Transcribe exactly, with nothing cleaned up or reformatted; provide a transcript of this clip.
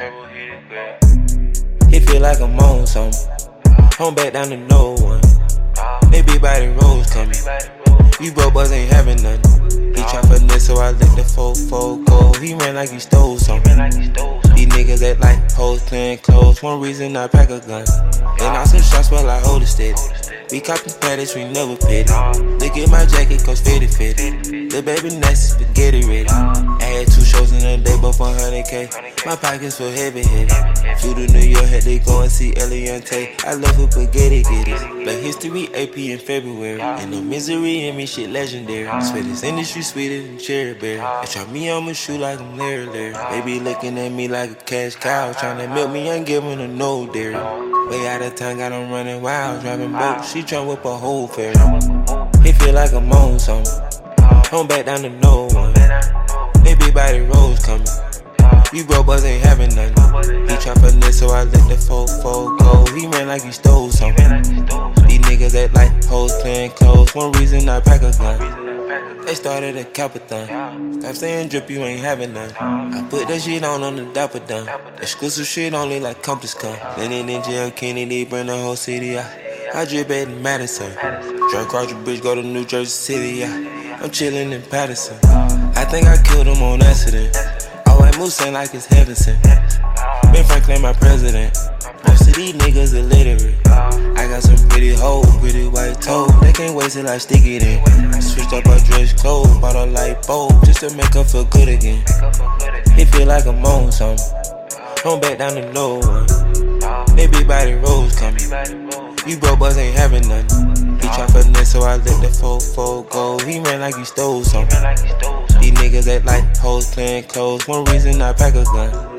It feel like I'm on something. Home back down to no one. They big body rolls coming. You broke boys ain't having nothing. He try finesse, so I let the fofo go. He ran like he stole something. These niggas act like hoes playing close. One reason I pack a gun. And I some shots while I hold it steady. We copping patties, we never petty. Look at my jacket, cause fitted fitted. The baby nasty, spaghetti ready. I had two shows in a day, both one hundred K. My pockets feel heavy headed. Flew to New York, had to go and see Eliante. I love her spaghetti getters. Black history, A P in February. And no misery in me, shit legendary. Swear this industry sweeter than cherry berry. They try me on my shoe like I'm Larry Larry. Baby looking at me like a cash cow. Tryna milk me, ain't giving her no dairy. Way out of town, got them running wild, driving boats. She tryna whip a whole ferry. It feel like I'm on something. Home back down to no one. They big body rolls coming. You broke boys ain't having nothing. He try finesse, so I let the fofo go. He ran like he stole something. These niggas act like hoes playing close. One reason I pack a gun. They started a capathon. Stop saying drip, you ain't having none. I put that shit on on the dapper done. Exclusive shit only like Compass come. Then in jail, Kennedy, bring the whole city out. I drip at Madison. Drunk across the bridge, go to New Jersey City, yeah. I'm chillin' in Patterson. I think I killed him on accident. All white moose ain't like it's heaven sent. Ben Franklin, my president. Most of these niggas illiterate. I got some pretty hoes, pretty white toes. They can't waste it like stick it in. Switched up our dress clothes, bought a light bulb just to make her feel good again. It feel like I'm on something. Home back down to no one. They big body rolls coming. You broke boys ain't having nothing. He try finesse, so I let the fofo go. He ran like he stole something. These niggas act like hoes playing close. One reason I pack a gun.